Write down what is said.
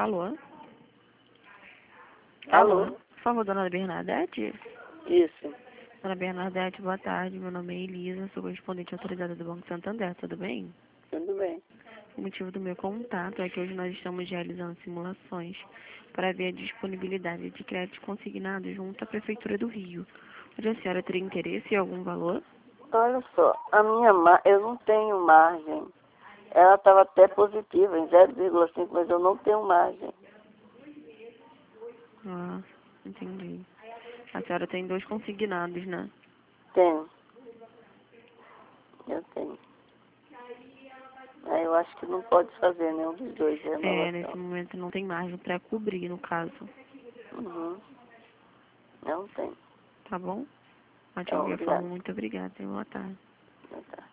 Alô? Alô? Por favor, dona Bernadette? Isso. Dona Bernadette, boa tarde. Meu nome é Elisa, sou correspondente autorizada do Banco Santander, tudo bem? Tudo bem. O motivo do meu contato é que hoje nós estamos realizando simulações para ver a disponibilidade de créditos consignados junto à Prefeitura do Rio. Onde a senhora teria interesse em algum valor? Olha só, eu não tenho margem. Ela estava até positiva em 0,5, mas eu não tenho margem. Ah, entendi. A senhora tem 2 consignados, né? Tenho. Eu tenho. Aí eu acho que não pode fazer nenhum dos dois de Nesse renovação. momento não tem margem para cobrir, no caso. Uhum. Não tem. Tá bom? Mas de Então, qualquer forma, obrigada. muito obrigada e boa tarde. Boa tarde.